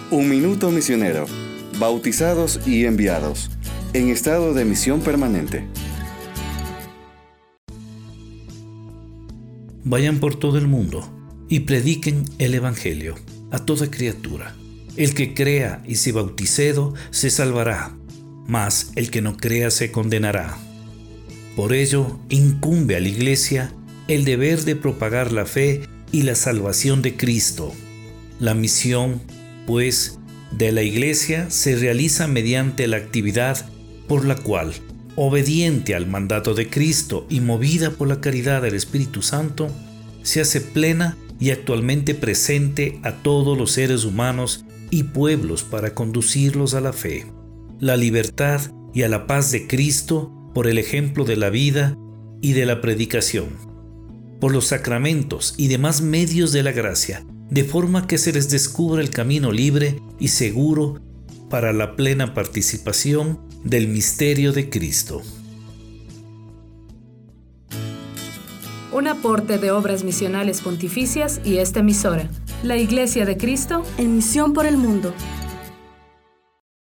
Un minuto misionero. Bautizados y enviados. En estado de misión permanente. Vayan por todo el mundo y prediquen el Evangelio a toda criatura. El que crea y se bauticedo se salvará, mas el que no crea se condenará. Por ello, incumbe a la Iglesia el deber de propagar la fe y la salvación de Cristo. La misión, pues, de la Iglesia se realiza mediante la actividad por la cual, obediente al mandato de Cristo y movida por la caridad del Espíritu Santo, se hace plena y actualmente presente a todos los seres humanos y pueblos para conducirlos a la fe, la libertad y a la paz de Cristo por el ejemplo de la vida y de la predicación, por los sacramentos y demás medios de la gracia, de forma que se les descubra el camino libre y seguro para la plena participación del misterio de Cristo. Un aporte de Obras Misionales Pontificias y esta emisora, la Iglesia de Cristo, en misión por el mundo.